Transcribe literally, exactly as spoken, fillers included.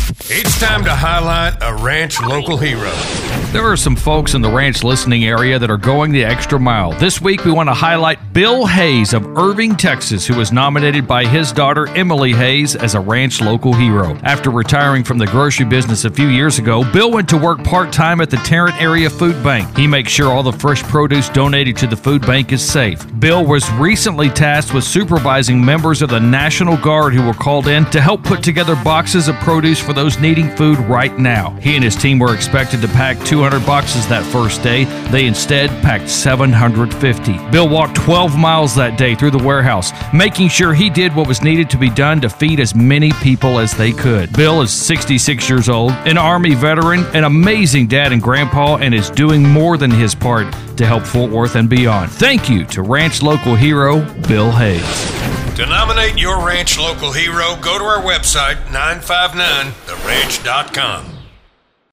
It's time to highlight a ranch local hero. There are some folks in the ranch listening area that are going the extra mile. This week, we want to highlight Bill Hayes of Irving, Texas, who was nominated by his daughter, Emily Hayes, as a ranch local hero. After retiring from the grocery business a few years ago, Bill went to work part-time at the Tarrant Area Food Bank. He makes sure all the fresh produce donated to the food bank is safe. Bill was recently tasked with supervising members of the National Guard who were called in to help put together boxes of produce for those needing food right now. He and his team were expected to pack two hundred boxes that first day. They instead packed seven hundred fifty. Bill walked twelve miles that day through the warehouse, making sure he did what was needed to be done to feed as many people as they could. Bill is sixty-six years old, an Army veteran, an amazing dad and grandpa, and is doing more than his part to help Fort Worth and beyond. Thank you to ranch local hero Bill Hayes. To nominate your ranch local hero, go to our website, nine five nine the ranch dot com.